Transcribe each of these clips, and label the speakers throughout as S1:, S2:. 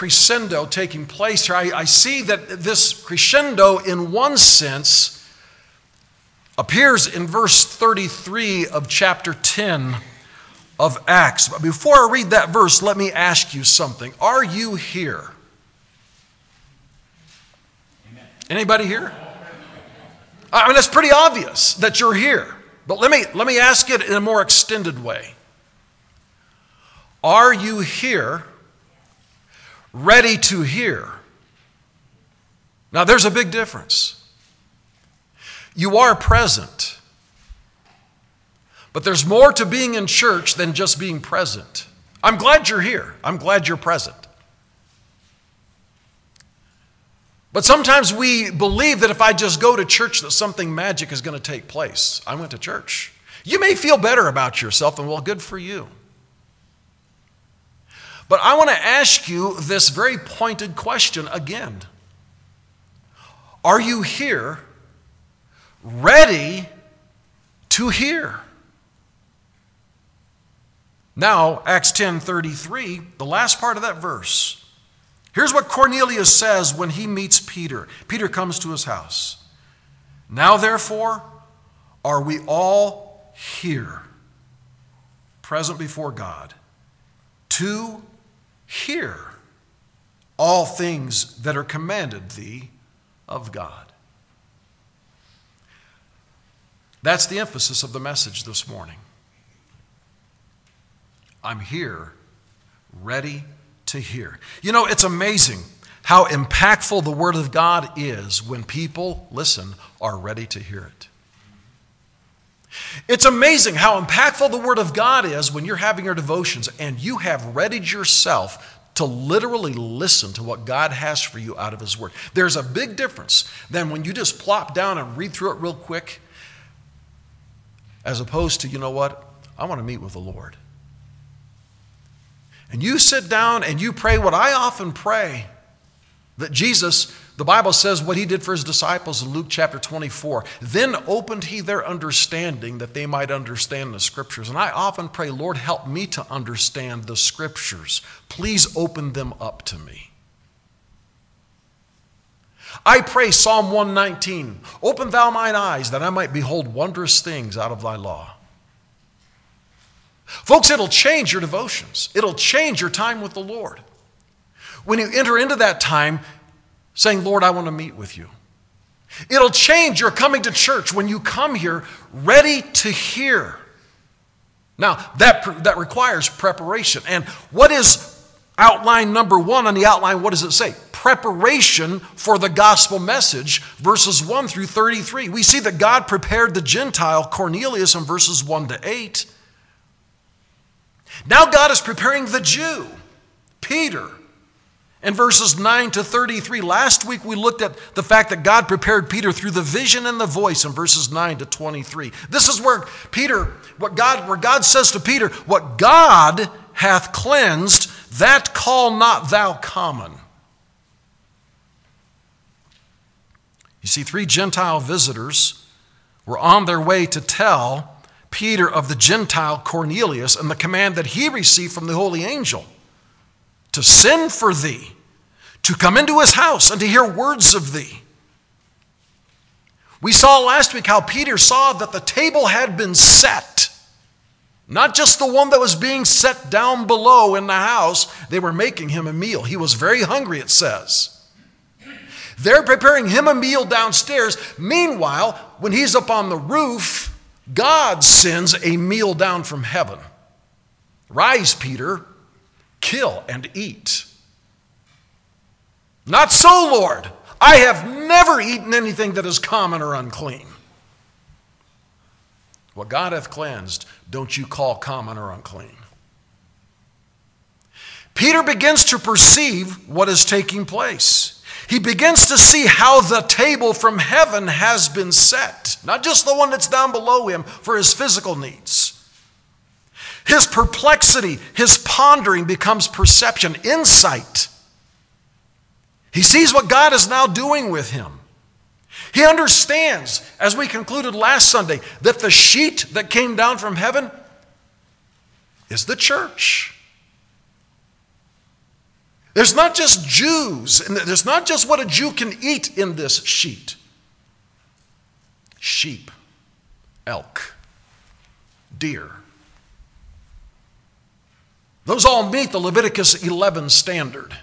S1: crescendo taking place here. I see that this crescendo, in one sense, appears in verse 33 of chapter 10 of Acts. But before I read that verse, let me ask you something. Are you here? Anybody here? I mean, it's pretty obvious that you're here. But let me ask it in a more extended way. Are you here, ready to hear? Now, there's a big difference. You are present. But there's more to being in church than just being present. I'm glad you're here. I'm glad you're present. But sometimes we believe that if I just go to church that something magic is going to take place. I went to church. You may feel better about yourself, and well, good for you. But I want to ask you this very pointed question again. Are you here, ready to hear? Now, Acts 10:33, the last part of that verse. Here's what Cornelius says when he meets Peter. Peter comes to his house. Now, therefore, are we all here, present before God, to hear all things that are commanded thee of God? That's the emphasis of the message this morning. I'm here, ready to hear. You know, it's amazing how impactful the Word of God is when people, listen, are ready to hear it. It's amazing how impactful the Word of God is when you're having your devotions and you have readied yourself to literally listen to what God has for you out of His Word. There's a big difference than when you just plop down and read through it real quick, as opposed to, you know what, I want to meet with the Lord. And you sit down and you pray what I often pray, that Jesus, the Bible says what He did for His disciples in Luke chapter 24. Then opened He their understanding that they might understand the Scriptures. And I often pray, Lord, help me to understand the Scriptures. Please open them up to me. I pray Psalm 119, open thou mine eyes that I might behold wondrous things out of thy law. Folks, it'll change your devotions. It'll change your time with the Lord. When you enter into that time saying, Lord, I want to meet with you. It'll change your coming to church when you come here ready to hear. Now, that requires preparation. And what is outline number 1 on the outline? What does it say? Preparation for the gospel message, verses 1 through 33. We see that God prepared the Gentile Cornelius in verses 1 to 8. Now God is preparing the Jew, Peter, in verses 9 to 33. Last week we looked at the fact that God prepared Peter through the vision and the voice in verses 9 to 23. This is where God says to Peter, what God hath cleansed, that call not thou common. You see, 3 Gentile visitors were on their way to tell Peter of the Gentile Cornelius and the command that he received from the holy angel to send for thee, to come into his house and to hear words of thee. We saw last week how Peter saw that the table had been set. Not just the one that was being set down below in the house. They were making him a meal. He was very hungry, it says. They're preparing him a meal downstairs. Meanwhile, when he's up on the roof, God sends a meal down from heaven. Rise, Peter, kill and eat. Not so, Lord. I have never eaten anything that is common or unclean. What God hath cleansed, don't you call common or unclean. Peter begins to perceive what is taking place. He begins to see how the table from heaven has been set. Not just the one that's down below him for his physical needs. His perplexity, his pondering becomes perception, insight. He sees what God is now doing with him. He understands, as we concluded last Sunday, that the sheet that came down from heaven is the church. There's not just Jews, and there's not just what a Jew can eat in this sheet. Sheep, elk, deer. Those all meet the Leviticus 11 standard.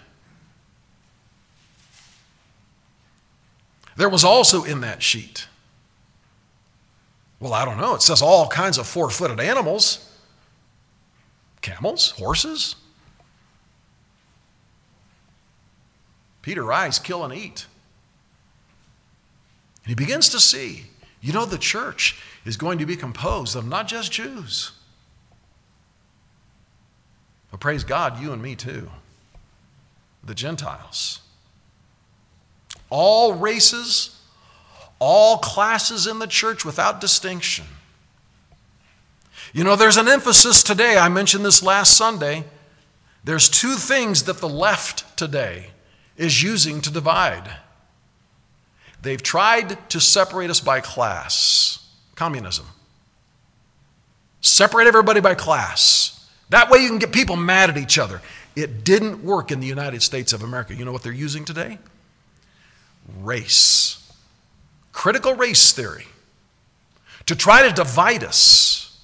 S1: There was also in that sheet, well, I don't know, it says all kinds of four-footed animals, camels, horses. Peter, rise, kill, and eat. And he begins to see, the church is going to be composed of not just Jews, but praise God, you and me too, the Gentiles. All races, all classes in the church without distinction. There's an emphasis today, I mentioned this last Sunday, there's two things that the left today is using to divide. They've tried to separate us by class. Communism. Separate everybody by class. That way you can get people mad at each other. It didn't work in the United States of America. You know what they're using today? Race. Critical race theory. To try to divide us.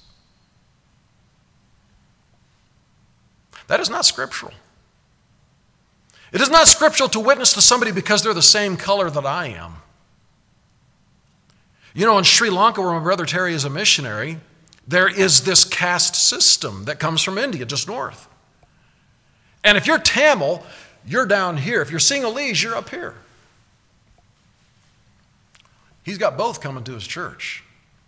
S1: That is not scriptural. It is not scriptural to witness to somebody because they're the same color that I am. In Sri Lanka, where my brother Terry is a missionary, there is this caste system that comes from India, just north. And if you're Tamil, you're down here. If you're Sinhalese, you're up here. He's got both coming to his church.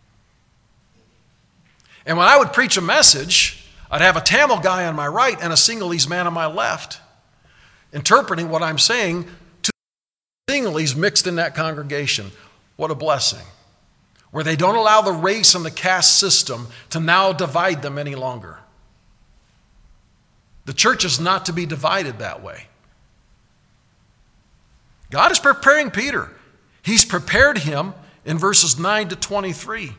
S1: And when I would preach a message, I'd have a Tamil guy on my right and a Sinhalese man on my left, interpreting what I'm saying to Sinhalese mixed in that congregation. What a blessing. Where they don't allow the race and the caste system to now divide them any longer. The church is not to be divided that way. God is preparing Peter. He's prepared him in verses 9 to 23.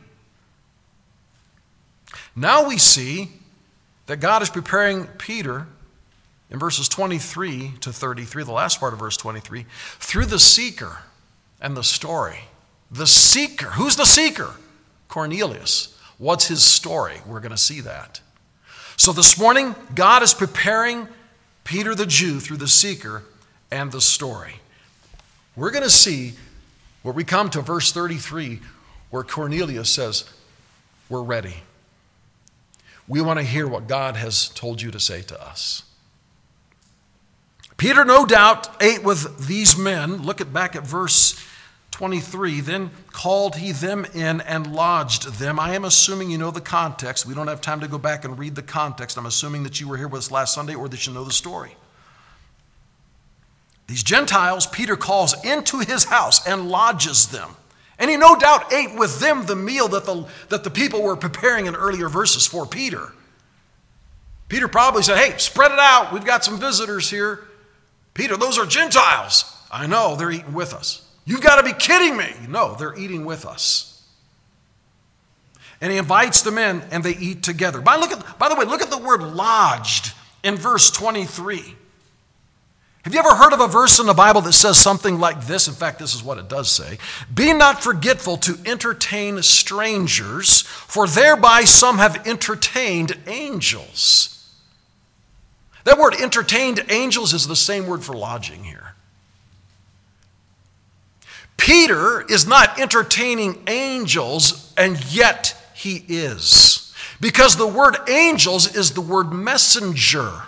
S1: Now we see that God is preparing Peter in verses 23 to 33, the last part of verse 23, through the seeker and the story. The seeker. Who's the seeker? Cornelius. What's his story? We're going to see that. So this morning, God is preparing Peter the Jew through the seeker and the story. We're going to see where we come to verse 33, where Cornelius says, we're ready. We want to hear what God has told you to say to us. Peter, no doubt, ate with these men. Look back at verse 23. Then called he them in and lodged them. I am assuming you know the context. We don't have time to go back and read the context. I'm assuming that you were here with us last Sunday or that you know the story. These Gentiles, Peter calls into his house and lodges them. And he no doubt ate with them the meal that the people were preparing in earlier verses for Peter. Peter probably said, hey, spread it out. We've got some visitors here. Peter, those are Gentiles. I know, they're eating with us. You've got to be kidding me. No, they're eating with us. And he invites them in and they eat together. By the way, look at the word lodged in verse 23. Have you ever heard of a verse in the Bible that says something like this? In fact, this is what it does say. Be not forgetful to entertain strangers, for thereby some have entertained angels. That word entertained angels is the same word for lodging here. Peter is not entertaining angels, and yet he is. Because the word angels is the word messenger.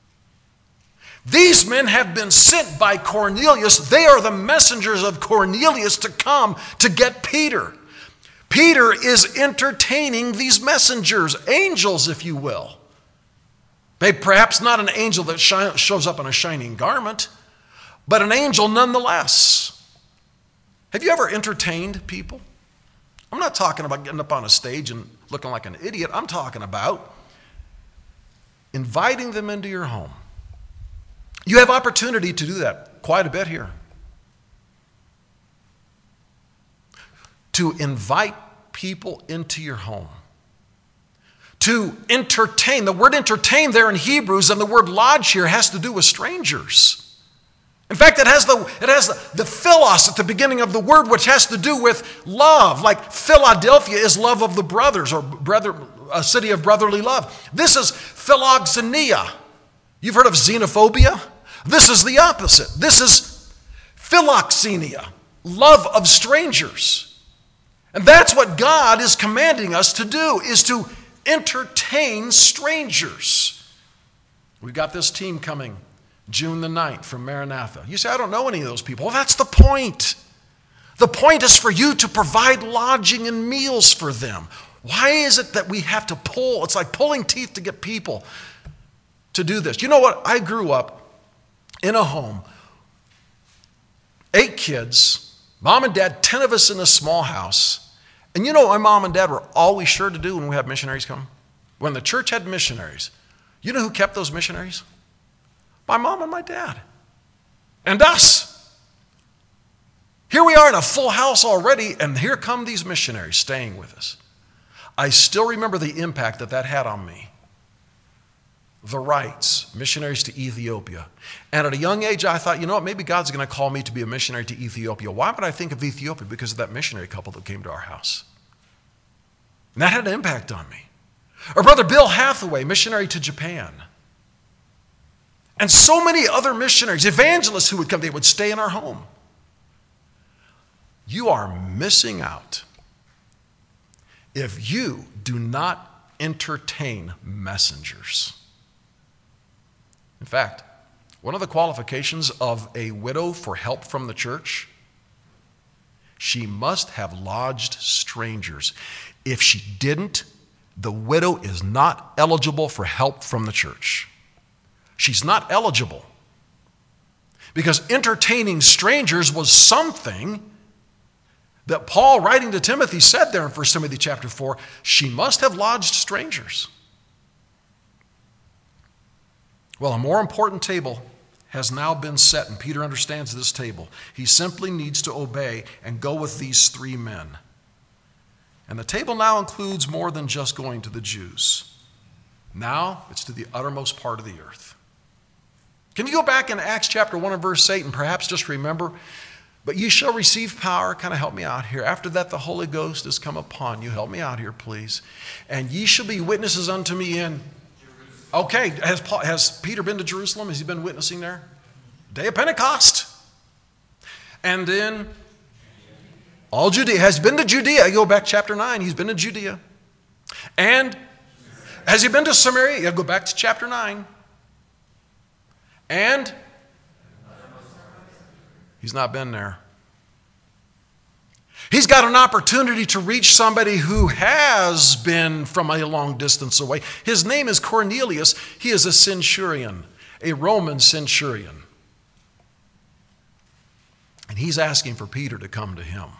S1: These men have been sent by Cornelius. They are the messengers of Cornelius to come to get Peter. Peter is entertaining these messengers, angels, if you will. Perhaps not an angel that shows up in a shining garment, but an angel nonetheless. Have you ever entertained people? I'm not talking about getting up on a stage and looking like an idiot. I'm talking about inviting them into your home. You have opportunity to do that quite a bit here. To invite people into your home. to entertain. The word entertain there in Hebrews and the word lodge here has to do with strangers. In fact, it has the philos at the beginning of the word, which has to do with love. Like Philadelphia is love of the brothers, or a city of brotherly love. This is philoxenia. You've heard of xenophobia? This is the opposite. This is philoxenia, love of strangers. And that's what God is commanding us to do, is to entertain strangers. We've got this team coming June the 9th from Maranatha. You say, I don't know any of those people. Well, that's the point. The point is for you to provide lodging and meals for them. Why is it that we have to pull? It's like pulling teeth to get people to do this. You know what? I grew up in a home, 8 kids, mom and dad, 10 of us in a small house. And you know what my mom and dad were always sure to do when we had missionaries come? When the church had missionaries, you know who kept those missionaries? My mom and my dad. And us. Here we are in a full house already, and here come these missionaries staying with us. I still remember the impact that had on me. The Wrights, missionaries to Ethiopia. And at a young age, I thought, you know what, maybe God's going to call me to be a missionary to Ethiopia. Why would I think of Ethiopia? Because of that missionary couple that came to our house. And that had an impact on me. Or Brother Bill Hathaway, missionary to Japan. And so many other missionaries, evangelists who would come, they would stay in our home. You are missing out if you do not entertain messengers. In fact, one of the qualifications of a widow for help from the church, she must have lodged strangers. If she didn't, the widow is not eligible for help from the church. She's not eligible. Because entertaining strangers was something that Paul, writing to Timothy, said there in 1 Timothy chapter 4, she must have lodged strangers. Well, a more important table has now been set, and Peter understands this table. He simply needs to obey and go with these 3 men. And the table now includes more than just going to the Jews. Now it's to the uttermost part of the earth. Can you go back in Acts chapter 1 and verse 8 and perhaps just remember, but ye shall receive power, kind of help me out here. After that the Holy Ghost is come upon you. Help me out here, please. And ye shall be witnesses unto me in... Okay, has Peter been to Jerusalem? Has he been witnessing there? Day of Pentecost. And then all Judea. Has been to Judea. You go back chapter 9. He's been to Judea. And has he been to Samaria? You go back to chapter 9. And he's not been there. He's got an opportunity to reach somebody who has been from a long distance away. His name is Cornelius. He is a centurion, a Roman centurion. And he's asking for Peter to come to him.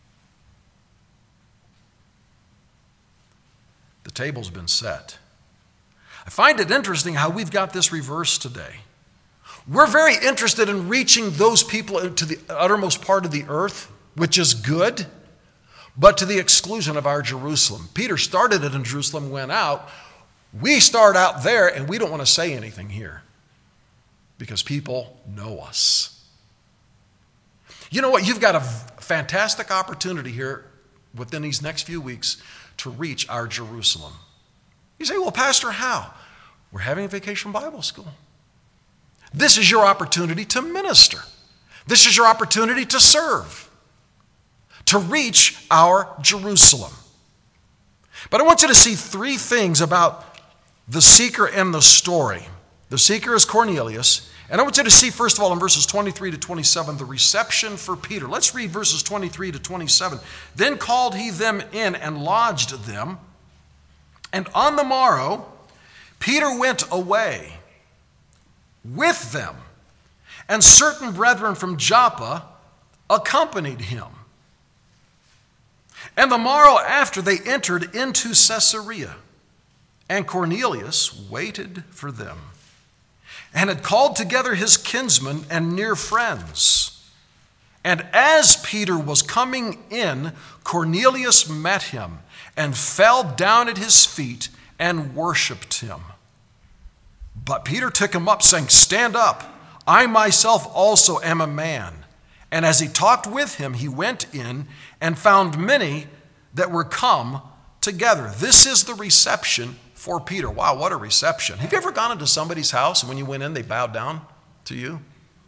S1: The table's been set. I find it interesting how we've got this reversed today. We're very interested in reaching those people to the uttermost part of the earth, which is good, but to the exclusion of our Jerusalem. Peter started it in Jerusalem, went out. We start out there, and we don't want to say anything here because people know us. You know what? You've got a fantastic opportunity here within these next few weeks to reach our Jerusalem. You say, well, Pastor, how? We're having a vacation Bible school. This is your opportunity to minister. This is your opportunity to serve, to reach our Jerusalem. But I want you to see 3 things about the seeker and the story. The seeker is Cornelius. And I want you to see, first of all, in verses 23 to 27, the reception for Peter. Let's read verses 23 to 27. Then called he them in and lodged them. And on the morrow, Peter went away with them, and certain brethren from Joppa accompanied him. And the morrow after they entered into Caesarea, and Cornelius waited for them, and had called together his kinsmen and near friends. And as Peter was coming in, Cornelius met him, and fell down at his feet, and worshiped him. But Peter took him up, saying, "Stand up. I myself also am a man." And as he talked with him, he went in and found many that were come together. This is the reception for Peter. Wow, what a reception. Have you ever gone into somebody's house and when you went in, they bowed down to you?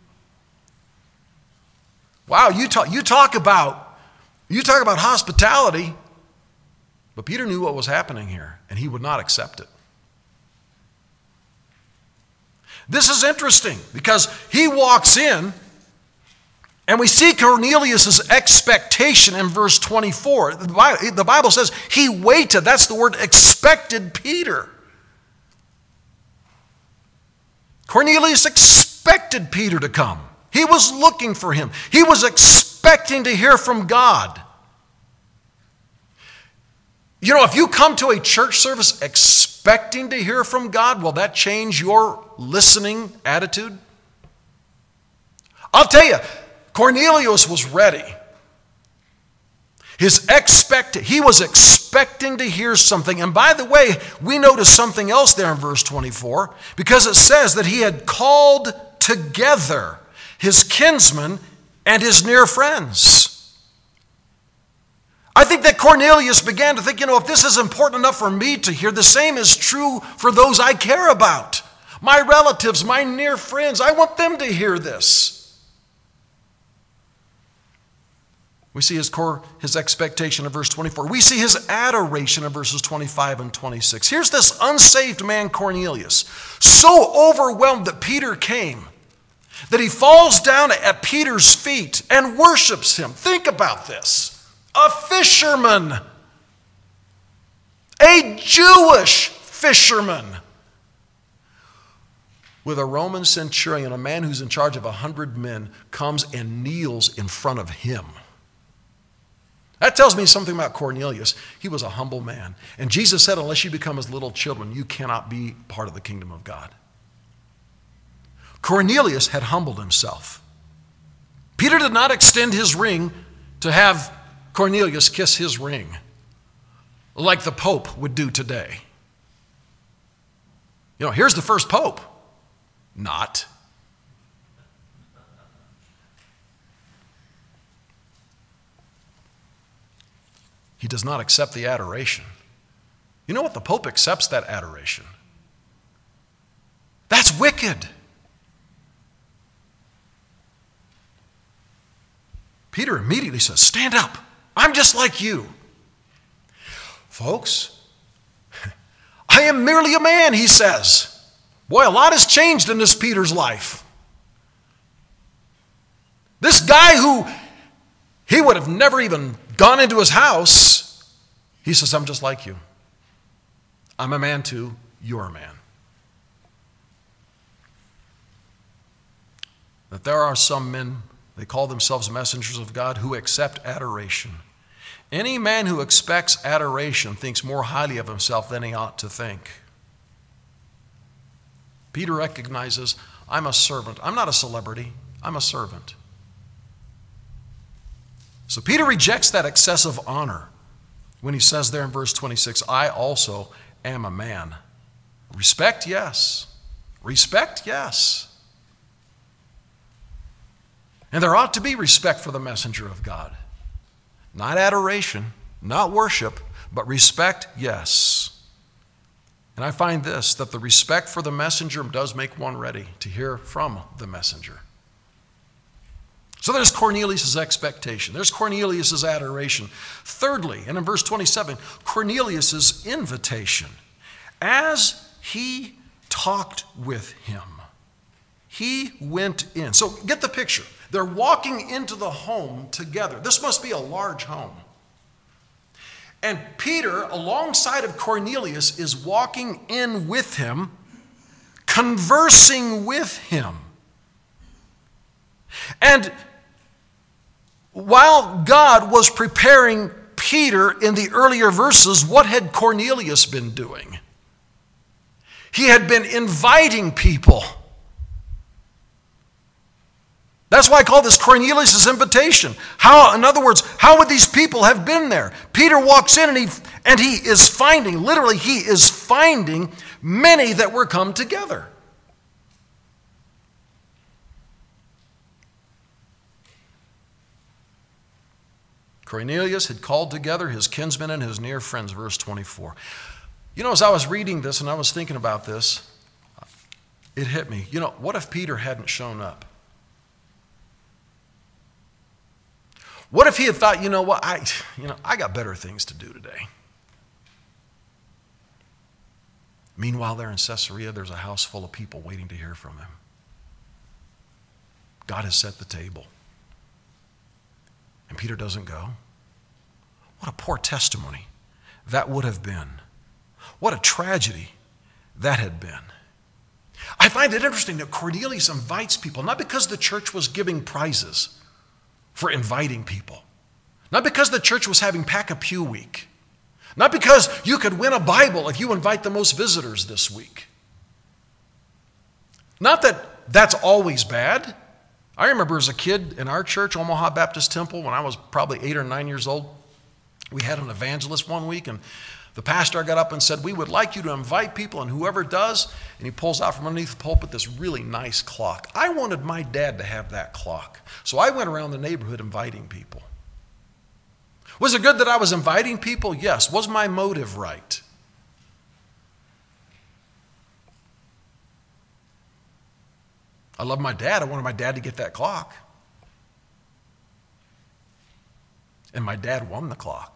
S1: Wow, you talk about hospitality, but Peter knew what was happening here, and he would not accept it. This is interesting because he walks in, and we see Cornelius' expectation in verse 24. The Bible says he waited. That's the word, expected Peter. Cornelius expected Peter to come. He was looking for him. He was expecting to hear from God. You know, if you come to a church service expecting to hear from God, will that change your listening attitude? I'll tell you, Cornelius was ready. He was expecting to hear something. And by the way, we notice something else there in verse 24, because it says that he had called together his kinsmen and his near friends. I think that Cornelius began to think, if this is important enough for me to hear, the same is true for those I care about. My relatives, my near friends, I want them to hear this. We see his expectation in verse 24. We see his adoration in verses 25 and 26. Here's this unsaved man, Cornelius, so overwhelmed that Peter came, that he falls down at Peter's feet and worships him. Think about this. A fisherman, a Jewish fisherman, with a Roman centurion, a man who's in charge of 100 men, comes and kneels in front of him. That tells me something about Cornelius. He was a humble man. And Jesus said, unless you become as little children, you cannot be part of the kingdom of God. Cornelius had humbled himself. Peter did not extend his ring to have Cornelius kiss his ring like the Pope would do today. Here's the first Pope. Not. He does not accept the adoration. You know what? The Pope accepts that adoration. That's wicked. Peter immediately says, "Stand up. I'm just like you." Folks, I am merely a man, he says. Boy, a lot has changed in this Peter's life. This guy who he would have never even gone into his house, he says, "I'm just like you. I'm a man too. You're a man." That there are some men, they call themselves messengers of God, who accept adoration. Any man who expects adoration thinks more highly of himself than he ought to think. Peter recognizes, I'm a servant. I'm not a celebrity. I'm a servant. So Peter rejects that excessive honor when he says there in verse 26, I also am a man. Respect, yes. Respect, yes. And there ought to be respect for the messenger of God. Not adoration, not worship, but respect, yes. And I find this, that the respect for the messenger does make one ready to hear from the messenger. So there's Cornelius' expectation. There's Cornelius' adoration. Thirdly, and in verse 27, Cornelius' invitation. As he talked with him, he went in. So get the picture. They're walking into the home together. This must be a large home. And Peter, alongside of Cornelius, is walking in with him, conversing with him. And while God was preparing Peter in the earlier verses, what had Cornelius been doing? He had been inviting people. That's why I call this Cornelius' invitation. In other words, how would these people have been there? Peter walks in And he is finding, literally, he is finding many that were come together. Cornelius had called together his kinsmen and his near friends, verse 24. You know, as I was reading this and I was thinking about this, it hit me. You know, what if Peter hadn't shown up? What if he had thought, you know what, I got better things to do today. Meanwhile, there in Caesarea, there's a house full of people waiting to hear from him. God has set the table. And Peter doesn't go. What a poor testimony that would have been. What a tragedy that had been. I find it interesting that Cornelius invites people, not because the church was giving prizes for inviting people, not because the church was having Pack-a-Pew week, not because you could win a Bible if you invite the most visitors this week. Not that that's always bad. I remember as a kid in our church, Omaha Baptist Temple, when I was probably 8 or 9 years old, we had an evangelist one week, and the pastor got up and said, we would like you to invite people, and whoever does, and he pulls out from underneath the pulpit this really nice clock. I wanted my dad to have that clock, so I went around the neighborhood inviting people. Was it good that I was inviting people? Yes. Was my motive right? I love my dad. I wanted my dad to get that clock. And my dad won the clock.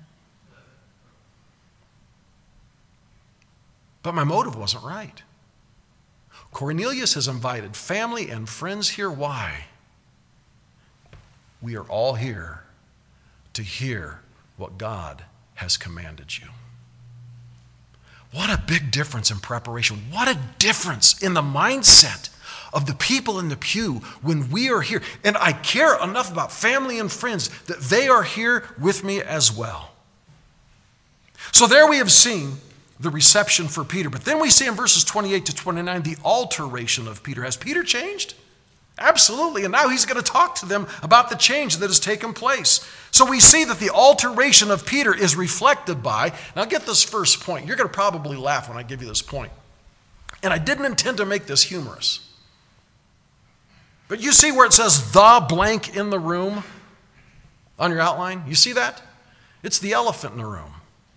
S1: But my motive wasn't right. Cornelius has invited family and friends here. Why? We are all here to hear what God has commanded you. What a big difference in preparation. What a difference in the mindset of the people in the pew when we are here. And I care enough about family and friends that they are here with me as well. So there we have seen the reception for Peter. But then we see in verses 28 to 29 the alteration of Peter. Has Peter changed? Absolutely. And now he's going to talk to them about the change that has taken place. So we see that the alteration of Peter is reflected by, now get this first point. You're going to probably laugh when I give you this point. And I didn't intend to make this humorous. But you see where it says the blank in the room on your outline? You see that? It's the elephant in the room.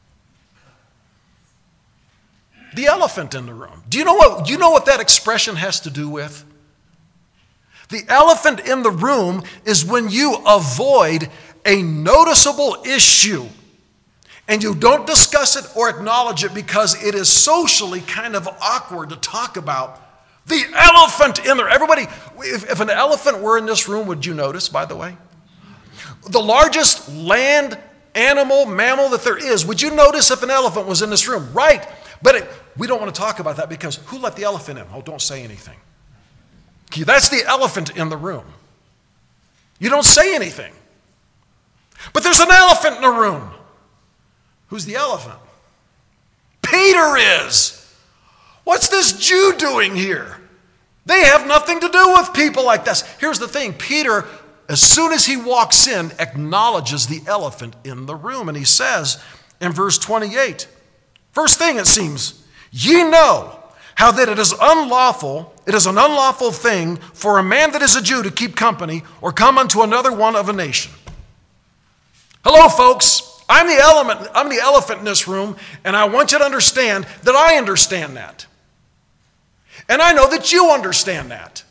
S1: The elephant in the room. Do you know what that expression has to do with? The elephant in the room is when you avoid a noticeable issue and you don't discuss it or acknowledge it because it is socially kind of awkward to talk about. The elephant in there. Everybody, if an elephant were in this room, would you notice, by the way? The largest land animal, mammal that there is, would you notice if an elephant was in this room? Right. But we don't want to talk about that because who let the elephant in? Oh, don't say anything. Okay, that's the elephant in the room. You don't say anything. But there's an elephant in the room. Who's the elephant? Peter is. What's this Jew doing here? They have nothing to do with people like this. Here's the thing. Peter, as soon as he walks in, acknowledges the elephant in the room. And he says in verse 28, first thing it seems, ye know how that it is an unlawful thing for a man that is a Jew to keep company or come unto another one of a nation. Hello, folks. I'm the elephant in this room, and I want you to understand that I understand that. And I know that you understand that.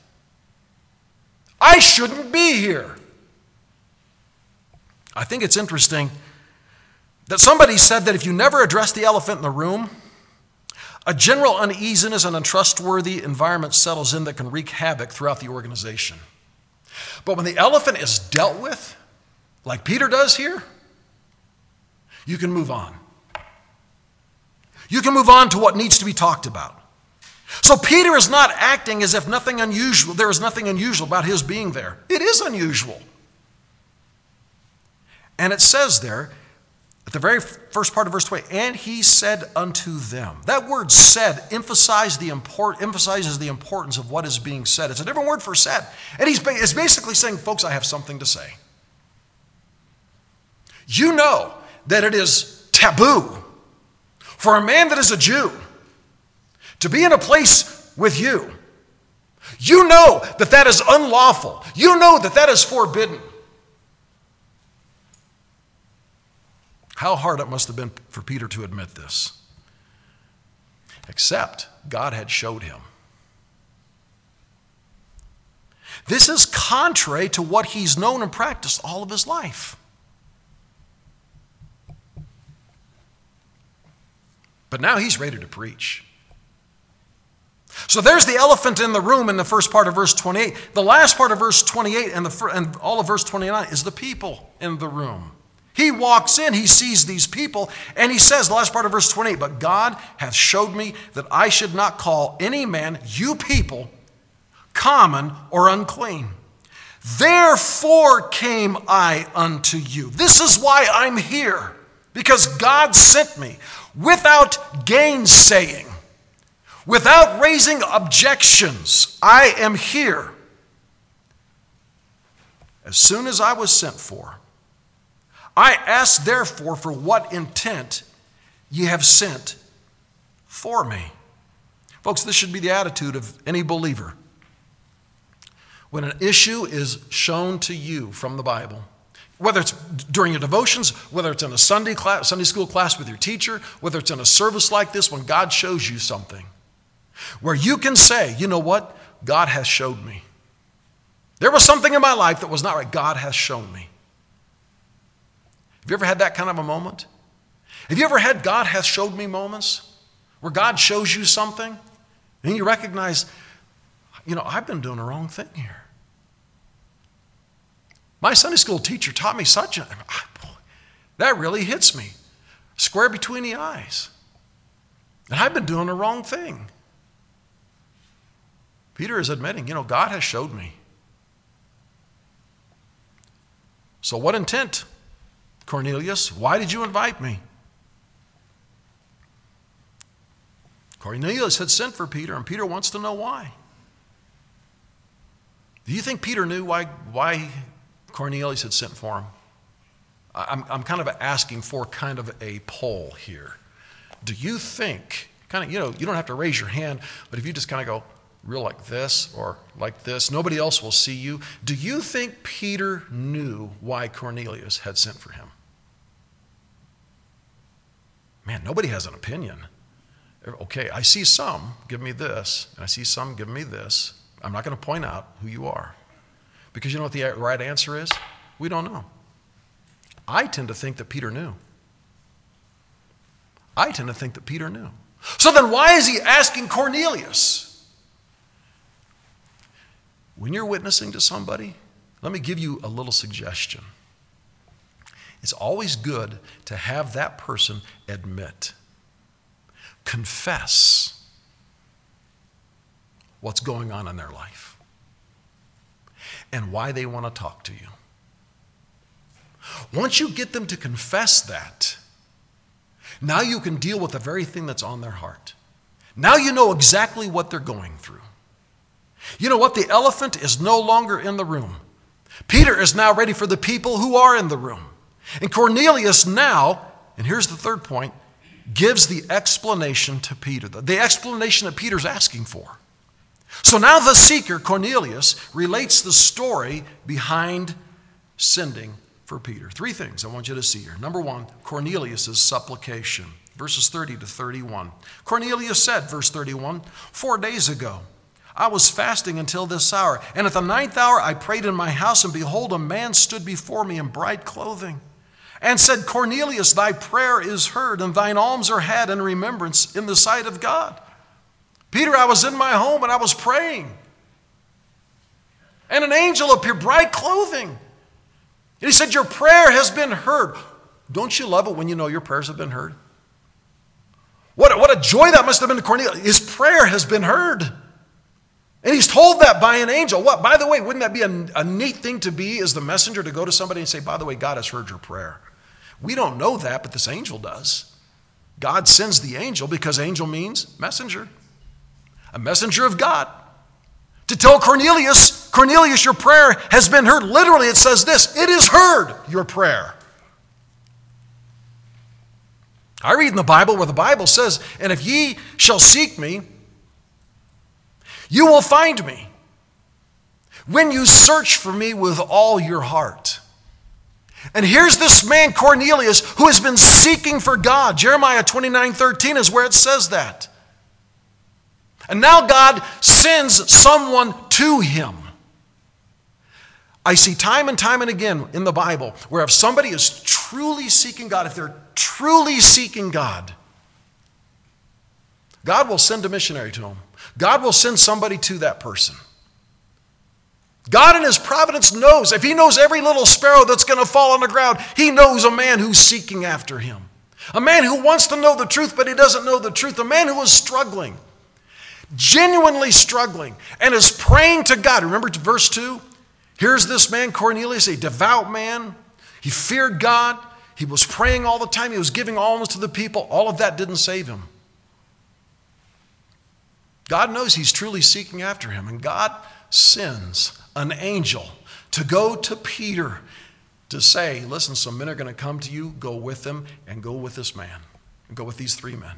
S1: I shouldn't be here. I think it's interesting that somebody said that if you never address the elephant in the room, a general uneasiness and untrustworthy environment settles in that can wreak havoc throughout the organization. But when the elephant is dealt with, like Peter does here, you can move on. You can move on to what needs to be talked about. So Peter is not acting as if there is nothing unusual about his being there. It is unusual. And it says there, at the very first part of verse 20, and he said unto them. That word said emphasizes the importance of what is being said. It's a different word for said. And he's basically saying, folks, I have something to say. You know that it is taboo for a man that is a Jew to be in a place with you. You know that that is unlawful. You know that that is forbidden. How hard it must have been for Peter to admit this. Except God had showed him. This is contrary to what he's known and practiced all of his life. But now he's ready to preach. So there's the elephant in the room in the first part of verse 28. The last part of verse 28 and all of verse 29 is the people in the room. He walks in, he sees these people, and he says, the last part of verse 28, but God hath showed me that I should not call any man, you people, common or unclean. Therefore came I unto you. This is why I'm here, because God sent me without gainsaying, without raising objections. I am here. As soon as I was sent for, I ask therefore for what intent ye have sent for me. Folks, this should be the attitude of any believer. When an issue is shown to you from the Bible, whether it's during your devotions, whether it's in a Sunday school class with your teacher, whether it's in a service like this, when God shows you something, where you can say, you know what? God has showed me. There was something in my life that was not right. God has shown me. Have you ever had that kind of a moment? Have you ever had God has showed me moments where God shows you something and you recognize, I've been doing the wrong thing here. My Sunday school teacher taught me that really hits me square between the eyes. And I've been doing the wrong thing. Peter is admitting, God has showed me. So what intent, Cornelius? Why did you invite me? Cornelius had sent for Peter, and Peter wants to know why. Do you think Peter knew why Cornelius had sent for him? I'm kind of asking for kind of a poll here. Do you think, you don't have to raise your hand, but if you just kind of go real like this or like this, nobody else will see you. Do you think Peter knew why Cornelius had sent for him? Man, nobody has an opinion. Okay, I see some, give me this, and I see some, give me this. I'm not going to point out who you are. Because you know what the right answer is? We don't know. I tend to think that Peter knew. So then why is he asking Cornelius? When you're witnessing to somebody, let me give you a little suggestion. It's always good to have that person admit, confess what's going on in their life and why they want to talk to you. Once you get them to confess that, now you can deal with the very thing that's on their heart. Now you know exactly what they're going through. You know what? The elephant is no longer in the room. Peter is now ready for the people who are in the room. And Cornelius now, and here's the third point, gives the explanation to Peter, the explanation that Peter's asking for. So now the seeker, Cornelius, relates the story behind sending for Peter. Three things I want you to see here. Number one, Cornelius' supplication. Verses 30 to 31. Cornelius said, verse 31, 4 days ago, I was fasting until this hour, and at the 9th hour I prayed in my house, and behold, a man stood before me in bright clothing, and said, Cornelius, thy prayer is heard, and thine alms are had in remembrance in the sight of God. Peter, I was in my home, and I was praying. And an angel appeared, bright clothing. And he said, your prayer has been heard. Don't you love it when you know your prayers have been heard? What a joy that must have been to Cornelius. His prayer has been heard. And he's told that by an angel. What? By the way, wouldn't that be a neat thing to be as the messenger, to go to somebody and say, by the way, God has heard your prayer. We don't know that, but this angel does. God sends the angel because angel means messenger. A messenger of God. To tell Cornelius, Cornelius, your prayer has been heard. Literally, it says this, it is heard, your prayer. I read in the Bible where the Bible says, and if ye shall seek me, you will find me when you search for me with all your heart. And here's this man, Cornelius, who has been seeking for God. Jeremiah 29:13 is where it says that. And now God sends someone to him. I see time and time and again in the Bible where if somebody is truly seeking God, if they're truly seeking God, God will send a missionary to them. God will send somebody to that person. God in his providence knows, if he knows every little sparrow that's going to fall on the ground, he knows a man who's seeking after him. A man who wants to know the truth, but he doesn't know the truth. A man who is struggling, genuinely struggling, and is praying to God. Remember verse 2? Here's this man, Cornelius, a devout man. He feared God. He was praying all the time. He was giving alms to the people. All of that didn't save him. God knows he's truly seeking after him, and God sends an angel to go to Peter to say, listen, some men are going to come to you, go with them, and go with this man, and go with these three men.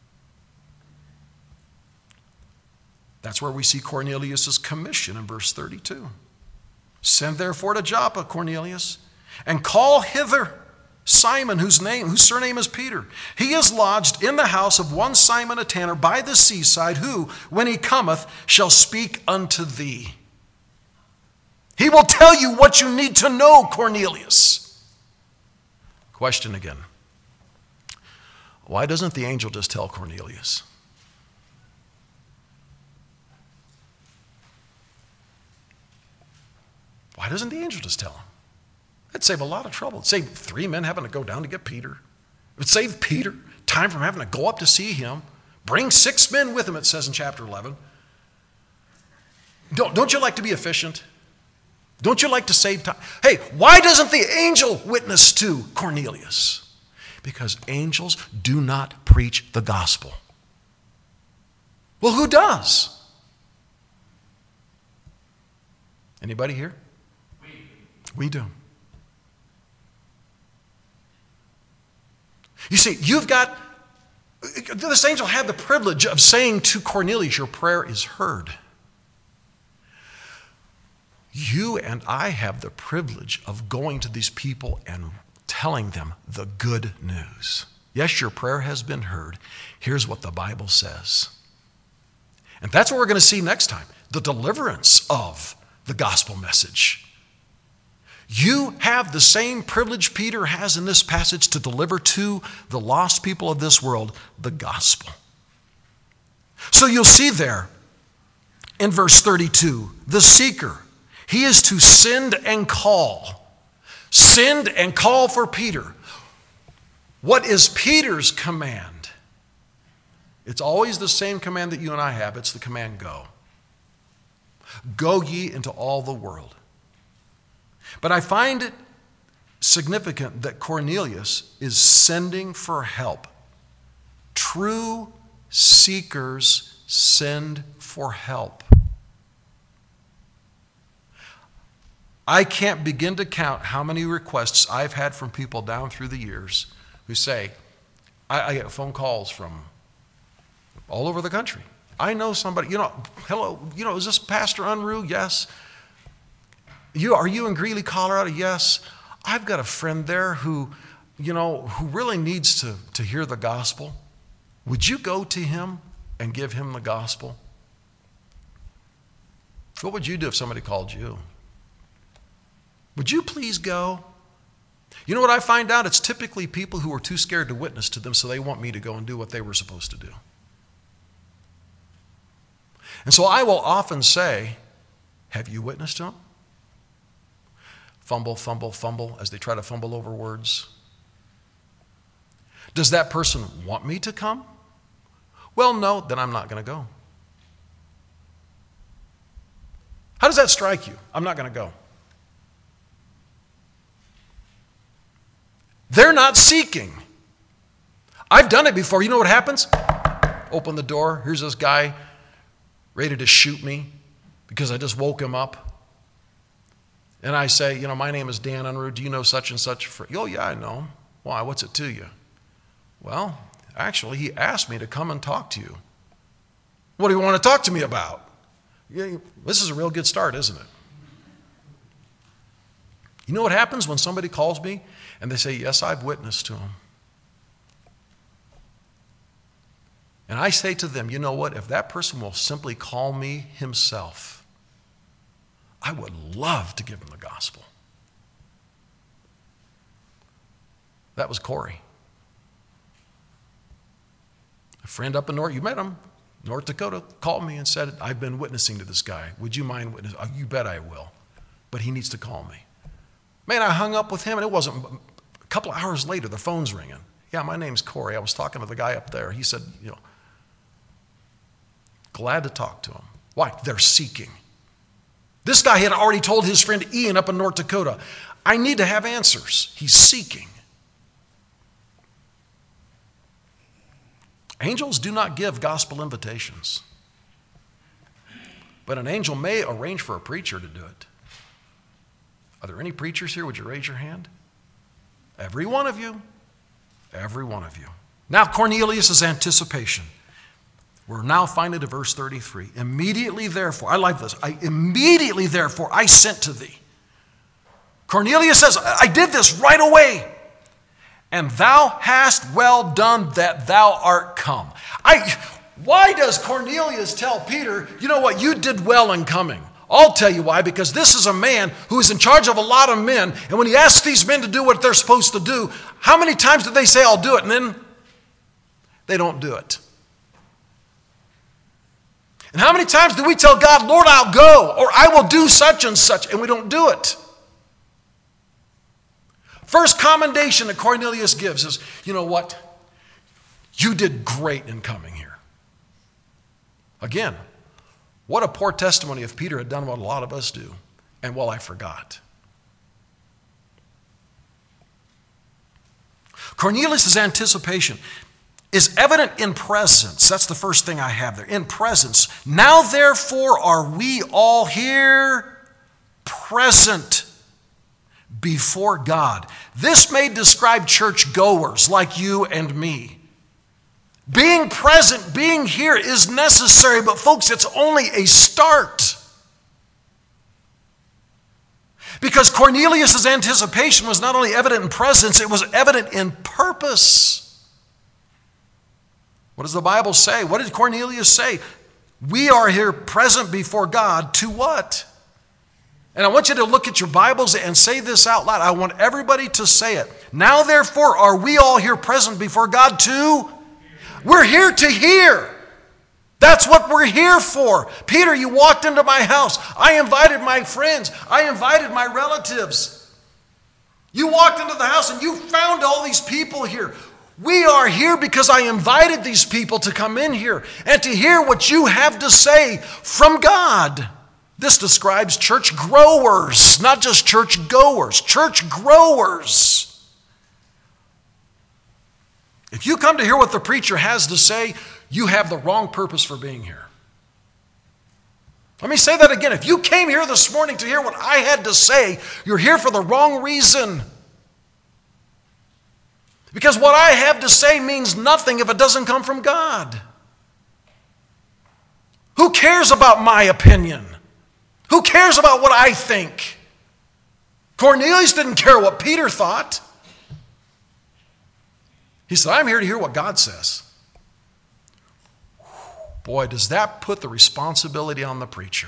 S1: That's where we see Cornelius' commission in verse 32. Send therefore to Joppa, Cornelius, and call hither Simon, whose surname is Peter. He is lodged in the house of one Simon a tanner by the seaside, who, when he cometh, shall speak unto thee. He will tell you what you need to know, Cornelius. Question again. Why doesn't the angel just tell Cornelius? Why doesn't the angel just tell him? It'd save a lot of trouble. It'd save three men having to go down to get Peter. It would save Peter time from having to go up to see him. Bring 6 men with him, it says in chapter 11. Don't you like to be efficient? Don't you like to save time? Hey, why doesn't the angel witness to Cornelius? Because angels do not preach the gospel. Well, who does? Anybody here? We do. You see, this angel had the privilege of saying to Cornelius, your prayer is heard. You and I have the privilege of going to these people and telling them the good news. Yes, your prayer has been heard. Here's what the Bible says. And that's what we're going to see next time, the deliverance of the gospel message. You have the same privilege Peter has in this passage to deliver to the lost people of this world the gospel. So you'll see there in verse 32, the seeker, he is to send and call. Send and call for Peter. What is Peter's command? It's always the same command that you and I have. It's the command go. Go ye into all the world. But I find it significant that Cornelius is sending for help. True seekers send for help. I can't begin to count how many requests I've had from people down through the years who say, I get phone calls from all over the country. I know somebody, hello, is this Pastor Unruh? Yes. Are you in Greeley, Colorado? Yes. I've got a friend there who really needs to hear the gospel. Would you go to him and give him the gospel? What would you do if somebody called you? Would you please go? You know what I find out? It's typically people who are too scared to witness to them, so they want me to go and do what they were supposed to do. And so I will often say, have you witnessed to them? Fumble, fumble, fumble as they try to fumble over words. Does that person want me to come? Well, no, then I'm not going to go. How does that strike you? I'm not going to go. They're not seeking. I've done it before. You know what happens? Open the door. Here's this guy ready to shoot me because I just woke him up. And I say, my name is Dan Unruh. Do you know such and such? Oh, yeah, I know. Why? What's it to you? Well, actually, he asked me to come and talk to you. What do you want to talk to me about? This is a real good start, isn't it? You know what happens when somebody calls me and they say, yes, I've witnessed to him. And I say to them, you know what? If that person will simply call me himself, I would love to give him the gospel. That was Corey. A friend up in North, you met him, North Dakota, called me and said, I've been witnessing to this guy. Would you mind witnessing? Oh, you bet I will. But he needs to call me. Man, I hung up with him, and it wasn't a couple of hours later, the phone's ringing. Yeah, my name's Corey. I was talking to the guy up there. He said, glad to talk to him. Why? They're seeking. This guy had already told his friend Ian up in North Dakota, I need to have answers. He's seeking. Angels do not give gospel invitations. But an angel may arrange for a preacher to do it. Are there any preachers here? Would you raise your hand? Every one of you. Every one of you. Now Cornelius' anticipation. We're now finally to verse 33. Immediately therefore, I like this. Immediately therefore I sent to thee. Cornelius says, I did this right away. And thou hast well done that thou art come. Why does Cornelius tell Peter, you know what, you did well in coming? I'll tell you why, because this is a man who is in charge of a lot of men, and when he asks these men to do what they're supposed to do, how many times do they say, I'll do it, and then they don't do it? And how many times do we tell God, Lord, I'll go, or I will do such and such, and we don't do it? First commendation that Cornelius gives is, you know what? You did great in coming here. Again, what a poor testimony if Peter had done what a lot of us do. And well, I forgot. Cornelius' anticipation is evident in presence. That's the first thing I have there. In presence. Now therefore are we all here present before God. This may describe church goers like you and me. Being present, being here is necessary, but folks, it's only a start. Because Cornelius' anticipation was not only evident in presence, it was evident in purpose. What does the Bible say? What did Cornelius say? We are here present before God to what? And I want you to look at your Bibles and say this out loud. I want everybody to say it. Now therefore are we all here present before God to? We're here to hear. That's what we're here for. Peter, you walked into my house. I invited my friends. I invited my relatives. You walked into the house and you found all these people here. We are here because I invited these people to come in here and to hear what you have to say from God. This describes church growers, not just church goers, church growers. If you come to hear what the preacher has to say, you have the wrong purpose for being here. Let me say that again. If you came here this morning to hear what I had to say, you're here for the wrong reason. Because what I have to say means nothing if it doesn't come from God. Who cares about my opinion? Who cares about what I think? Cornelius didn't care what Peter thought. He said, I'm here to hear what God says. Boy, does that put the responsibility on the preacher.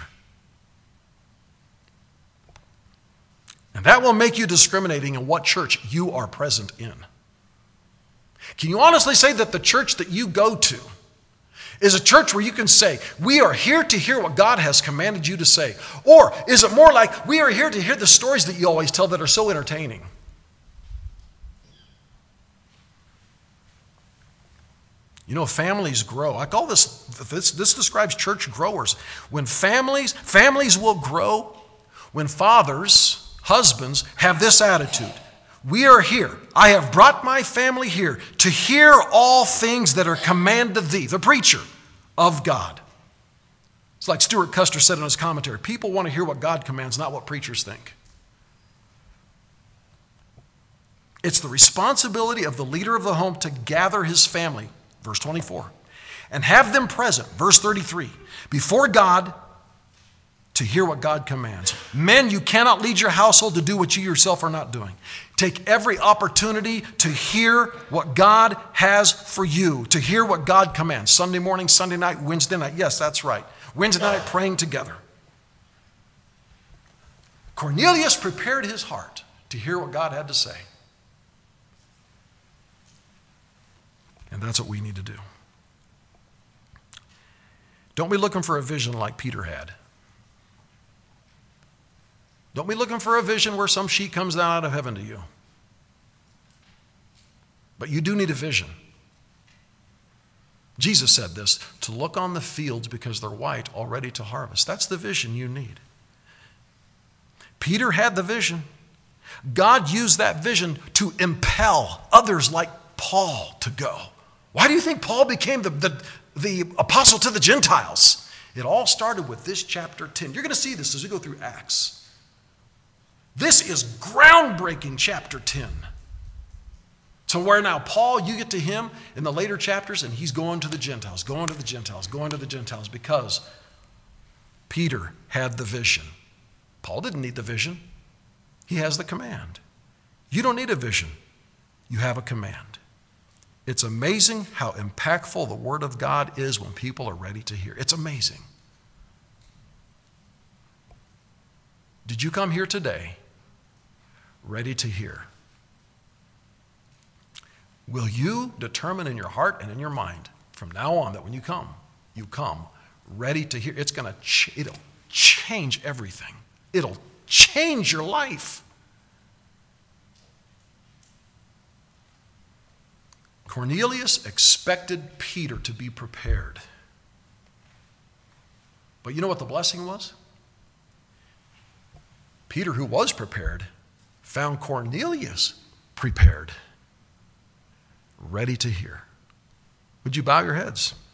S1: And that will make you discriminating in what church you are present in. Can you honestly say that the church that you go to is a church where you can say, we are here to hear what God has commanded you to say? Or is it more like, we are here to hear the stories that you always tell that are so entertaining? You know, families grow. I call this describes church growers. When families will grow when fathers, husbands have this attitude. We are here. I have brought my family here to hear all things that are commanded thee, the preacher of God. It's like Stuart Custer said in his commentary, people want to hear what God commands, not what preachers think. It's the responsibility of the leader of the home to gather his family, verse 24, and have them present, verse 33, before God to hear what God commands. Men, you cannot lead your household to do what you yourself are not doing. Take every opportunity to hear what God has for you, to hear what God commands. Sunday morning, Sunday night, Wednesday night. Yes, that's right. Wednesday night, praying together. Cornelius prepared his heart to hear what God had to say. And that's what we need to do. Don't be looking for a vision like Peter had. Don't be looking for a vision where some sheet comes down out of heaven to you. But you do need a vision. Jesus said this, to look on the fields because they're white, all ready to harvest. That's the vision you need. Peter had the vision. God used that vision to impel others like Paul to go. Why do you think Paul became the apostle to the Gentiles? It all started with this chapter 10. You're going to see this as we go through Acts. This is groundbreaking chapter 10. So where now Paul, you get to him in the later chapters and he's going to the Gentiles, going to the Gentiles, going to the Gentiles because Peter had the vision. Paul didn't need the vision. He has the command. You don't need a vision. You have a command. It's amazing how impactful the Word of God is when people are ready to hear. It's amazing. Did you come here today ready to hear? Will you determine in your heart and in your mind from now on that when you come ready to hear? It'll change everything. It'll change your life. Cornelius expected Peter to be prepared. But you know what the blessing was? Peter, who was prepared, found Cornelius prepared, ready to hear. Would you bow your heads?